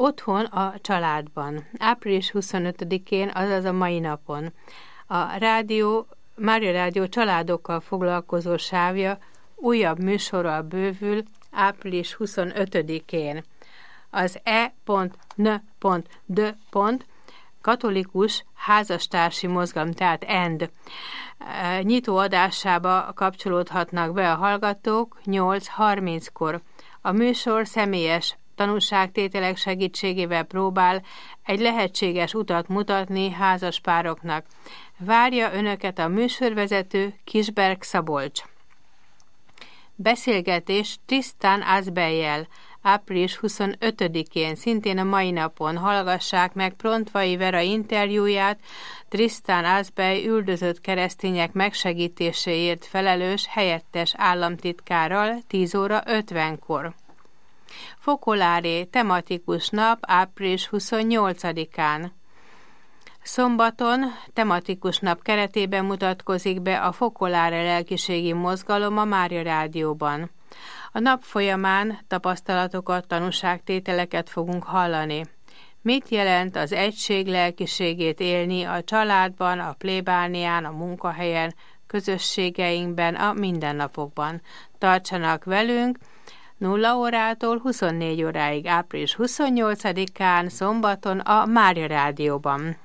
Otthon a családban. Április 25-én, azaz a mai napon. A Mária Rádió családokkal foglalkozó sávja újabb műsorral bővül április 25-én. Az E.N.D. katolikus házastársi mozgalom, tehát END nyitó adásába kapcsolódhatnak be a hallgatók 8:30-kor. A műsor személyes tanúságtételek segítségével próbál egy lehetséges utat mutatni házaspároknak. Várja önöket a műsorvezető Kisberg Szabolcs. Beszélgetés Tristan Asbejjel április 25-én, szintén a mai napon. Hallgassák meg Prontvai Vera interjúját Tristan Asbej üldözött keresztények megsegítéséért felelős helyettes államtitkárral 10:50-kor. Fokoláré tematikus nap április 28-án. Szombaton tematikus nap keretében mutatkozik be a Fokoláré lelkiségi mozgalom a Mária Rádióban. A nap folyamán tapasztalatokat, tanúságtételeket fogunk hallani. Mit jelent az egység lelkiségét élni a családban, a plébánián, a munkahelyen, közösségeinkben, a mindennapokban? Tartsanak velünk 0 órától 24 óráig április 28-án szombaton a Mária Rádióban.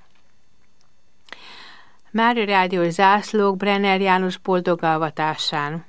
Mária Rádiós zászlók Brenner János boldogalvatásán.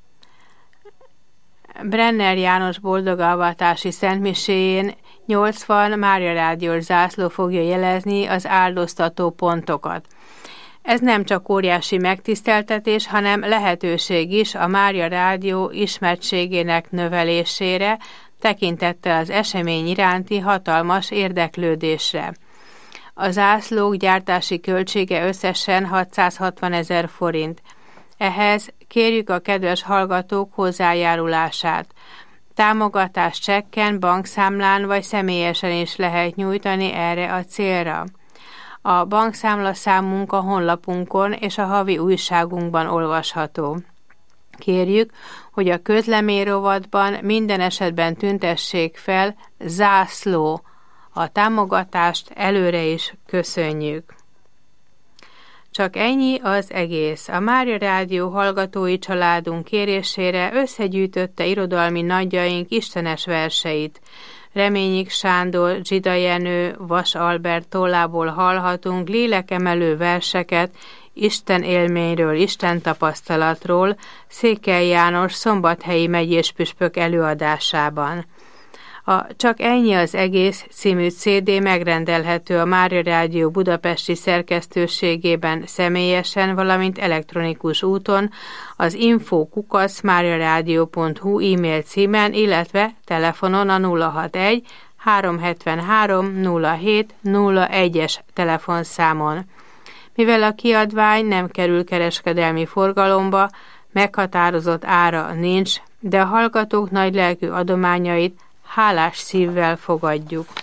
Brenner János boldogalvatási szentmiséjén 80 Mária Rádiós zászló fogja jelezni az áldoztató pontokat. Ez nem csak óriási megtiszteltetés, hanem lehetőség is a Mária Rádió ismertségének növelésére, tekintettel az esemény iránti hatalmas érdeklődésre. A zászlók gyártási költsége összesen 660 000 forint. Ehhez kérjük a kedves hallgatók hozzájárulását. Támogatást csekken, bankszámlán vagy személyesen is lehet nyújtani erre a célra. A bankszámlaszámunk a honlapunkon és a havi újságunkban olvasható. Kérjük, hogy a közleményrovatban minden esetben tüntessék fel zászló. A támogatást előre is köszönjük. Csak ennyi az egész. A Mária Rádió hallgatói családunk kérésére összegyűjtötte irodalmi nagyjaink istenes verseit. Reményik Sándor, Zsida Jenő, Vas Albert tollából hallhatunk lélekemelő verseket Isten élményről, Isten tapasztalatról Székely János szombathelyi megyéspüspök előadásában. A Csak ennyi az egész című CD megrendelhető a Mária Rádió budapesti szerkesztőségében személyesen, valamint elektronikus úton az info@mariaradio.hu e-mail címen, illetve telefonon a 061 373 07 01-es telefonszámon. Mivel a kiadvány nem kerül kereskedelmi forgalomba, meghatározott ára nincs, de a hallgatók nagylelkű adományait hálás szívvel fogadjuk.